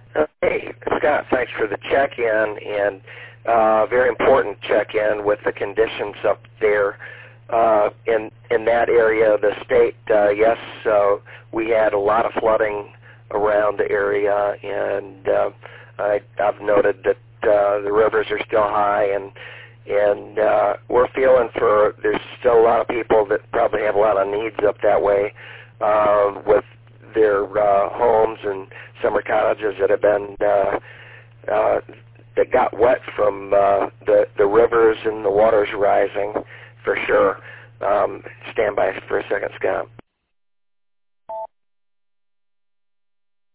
Hey, Scott, thanks for the check-in, and very important check-in with the conditions up there in that area of the state. Yes, we had a lot of flooding around the area, and I've noted that the rivers are still high, and we're feeling for, there's still a lot of people that probably have a lot of needs up that way with their homes and summer cottages that have been that got wet from the rivers and the waters rising, for sure. Stand by for a second, Scott.